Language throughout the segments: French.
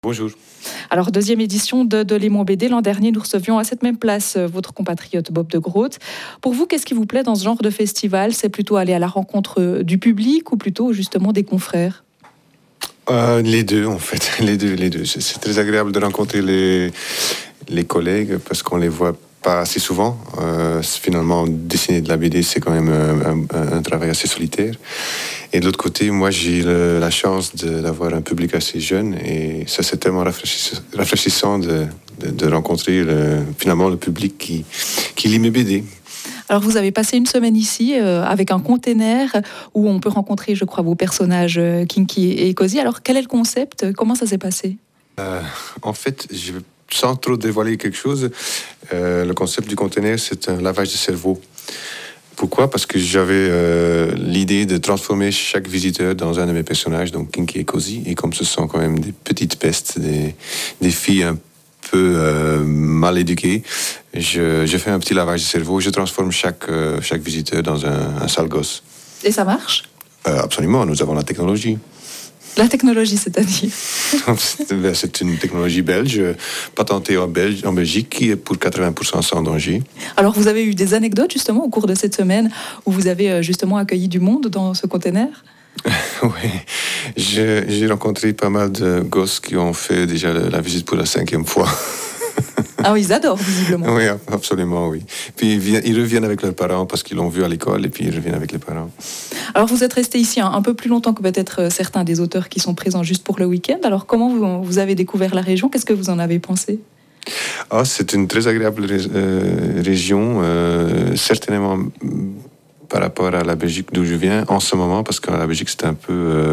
Bonjour. Alors, deuxième édition de Léman BD. L'an dernier, nous recevions à cette même place votre compatriote Bob de Groot. Pour vous, qu'est-ce qui vous plaît dans ce genre de festival? C'est plutôt aller à la rencontre du public ou plutôt justement des confrères? Les deux, en fait. Les deux. C'est très agréable de rencontrer les collègues parce qu'on les voit pas assez souvent. Finalement, dessiner de la BD, c'est quand même un travail assez solitaire. Et de l'autre côté, moi, j'ai la chance d'avoir un public assez jeune et ça, c'est tellement rafraîchissant de rencontrer finalement le public qui lit mes BD. Alors, vous avez passé une semaine ici avec un container où on peut rencontrer, je crois, vos personnages Kinky et Cozy. Alors, quel est le concept? Comment ça s'est passé? En fait, sans trop dévoiler quelque chose, le concept du container, c'est un lavage de cerveau. Pourquoi? Parce que j'avais l'idée de transformer chaque visiteur dans un de mes personnages, donc Kinky et Cozy. Et comme ce sont quand même des petites pestes, des filles un peu mal éduquées, je fais un petit lavage de cerveau. Je transforme chaque visiteur dans un sale gosse. Et ça marche? Absolument, nous avons la technologie. La technologie, c'est-à-dire? C'est une technologie belge, patentée en Belgique, qui est pour 80% sans danger. Alors, vous avez eu des anecdotes, justement, au cours de cette semaine, où vous avez justement accueilli du monde dans ce container? Oui, j'ai rencontré pas mal de gosses qui ont fait déjà la visite pour la 5e fois. Ah oui, ils adorent, visiblement. Oui, absolument, oui. Puis ils reviennent avec leurs parents parce qu'ils l'ont vu à l'école et puis ils reviennent avec les parents. Alors, vous êtes resté ici un peu plus longtemps que peut-être certains des auteurs qui sont présents juste pour le week-end. Alors, comment vous avez découvert la région? Qu'est-ce que vous en avez pensé? C'est une très agréable région, certainement par rapport à la Belgique d'où je viens en ce moment, parce que la Belgique c'est un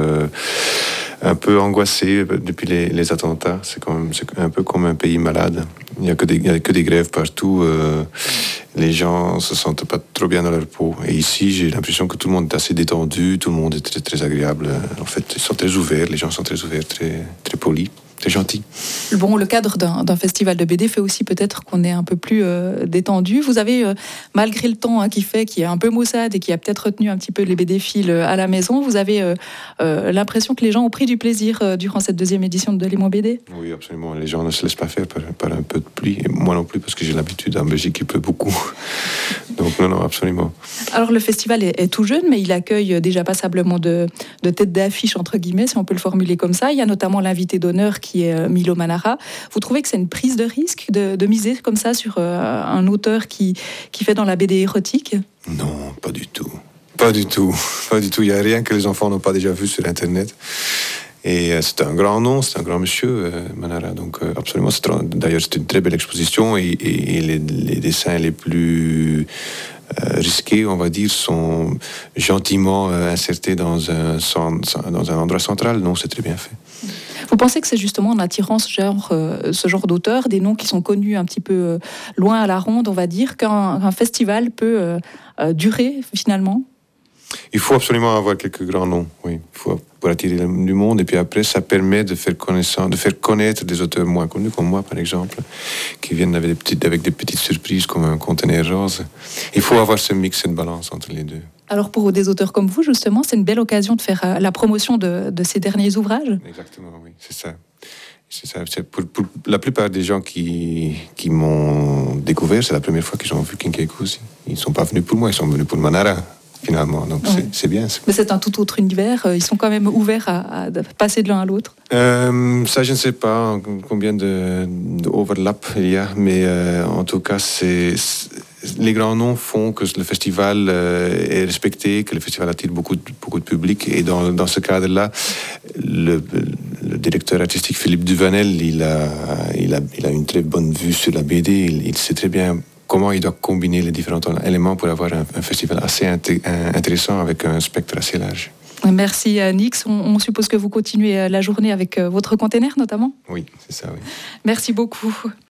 peu angoissé depuis les attentats. C'est un peu comme un pays malade. Il n'y a que des grèves partout. Les gens se sentent pas trop bien dans leur peau. Et ici, j'ai l'impression que tout le monde est assez détendu, tout le monde est très, très agréable. En fait, ils sont très ouverts, les gens sont très ouverts, très, très polis. C'est gentil. Bon, le cadre d'un festival de BD fait aussi peut-être qu'on est un peu plus détendu. Vous avez, malgré le temps qui est un peu maussade et qui a peut-être retenu un petit peu les BD-philes à la maison, vous avez l'impression que les gens ont pris du plaisir durant cette deuxième édition de Léman BD? Oui, absolument. Les gens ne se laissent pas faire par un peu de pluie. Et moi non plus, parce que j'ai l'habitude en Belgique, il pleut beaucoup. Donc non, absolument. Alors le festival est tout jeune, mais il accueille déjà passablement de têtes d'affiche, entre guillemets, si on peut le formuler comme ça. Il y a notamment l'invité d'honneur qui est Milo Manara. Vous trouvez que c'est une prise de risque de miser comme ça sur un auteur qui fait dans la BD érotique? Non, pas du tout. Pas du tout. Il n'y a rien que les enfants n'ont pas déjà vu sur Internet. Et c'est un grand nom, c'est un grand monsieur, Manara. Donc absolument, d'ailleurs c'est une très belle exposition et les dessins les plus risqués, on va dire, sont gentiment insertés dans un endroit central. Non, c'est très bien fait. Vous pensez que c'est justement en attirant ce genre d'auteurs, des noms qui sont connus un petit peu loin à la ronde, on va dire, qu'un festival peut durer finalement? Il faut absolument avoir quelques grands noms, oui, pour attirer du monde. Et puis après, ça permet de faire connaître des auteurs moins connus, comme moi, par exemple, qui viennent avec des petites surprises, comme un conteneur rose. Il faut avoir ce mix, cette balance entre les deux. Alors pour des auteurs comme vous, justement, c'est une belle occasion de faire la promotion de ces derniers ouvrages? Exactement, oui, c'est ça. C'est pour la plupart des gens qui m'ont découvert, c'est la première fois qu'ils ont vu Kinky et Cozy. Ils ne sont pas venus pour moi, ils sont venus pour Manara. Finalement, donc oui. C'est bien. Mais c'est un tout autre univers, ils sont quand même ouverts à passer de l'un à l'autre? Ça, je ne sais pas combien de overlap il y a, mais en tout cas, les grands noms font que le festival est respecté, que le festival attire beaucoup de public, et dans ce cadre-là, le directeur artistique Philippe Duvanel, il a une très bonne vue sur la BD, il sait très bien comment il doit combiner les différents éléments pour avoir un festival assez intéressant avec un spectre assez large. Merci Nix. On suppose que vous continuez la journée avec votre container notamment? Oui, c'est ça, oui. Merci beaucoup.